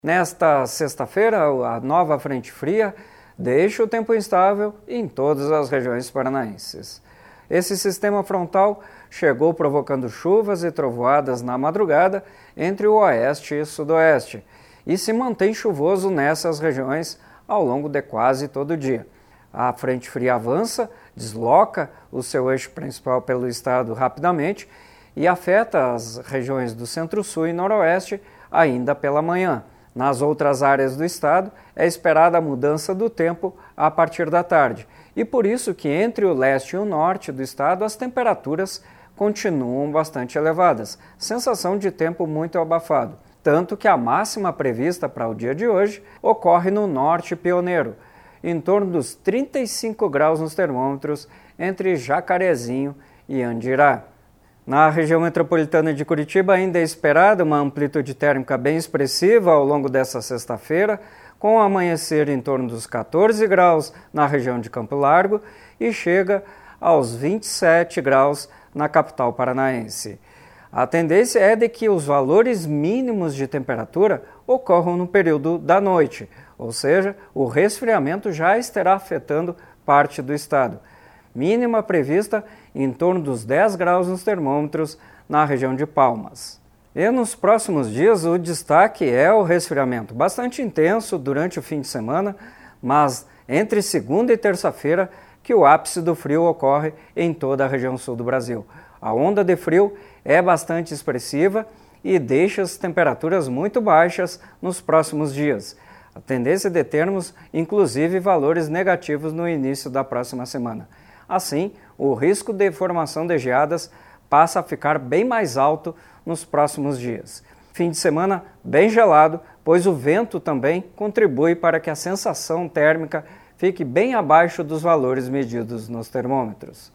Nesta sexta-feira, a nova frente fria deixa o tempo instável em todas as regiões paranaenses. Esse sistema frontal chegou provocando chuvas e trovoadas na madrugada entre o oeste e sudoeste e se mantém chuvoso nessas regiões ao longo de quase todo o dia. A frente fria avança, desloca o seu eixo principal pelo estado rapidamente e afeta as regiões do centro-sul e noroeste ainda pela manhã. Nas outras áreas do estado, é esperada a mudança do tempo a partir da tarde, e por isso que entre o leste e o norte do estado as temperaturas continuam bastante elevadas, sensação de tempo muito abafado, tanto que a máxima prevista para o dia de hoje ocorre no norte pioneiro, em torno dos 35 graus nos termômetros entre Jacarezinho e Andirá. Na região metropolitana de Curitiba ainda é esperada uma amplitude térmica bem expressiva ao longo desta sexta-feira, com o amanhecer em torno dos 14 graus na região de Campo Largo e chega aos 27 graus na capital paranaense. A tendência é de que os valores mínimos de temperatura ocorram no período da noite, ou seja, o resfriamento já estará afetando parte do estado. Mínima prevista em torno dos 10 graus nos termômetros na região de Palmas. E nos próximos dias o destaque é o resfriamento, bastante intenso durante o fim de semana, mas entre segunda e terça-feira que o ápice do frio ocorre em toda a região sul do Brasil. A onda de frio é bastante expressiva e deixa as temperaturas muito baixas nos próximos dias. A tendência é de termos, inclusive, valores negativos no início da próxima semana. Assim, o risco de formação de geadas passa a ficar bem mais alto nos próximos dias. Fim de semana bem gelado, pois o vento também contribui para que a sensação térmica fique bem abaixo dos valores medidos nos termômetros.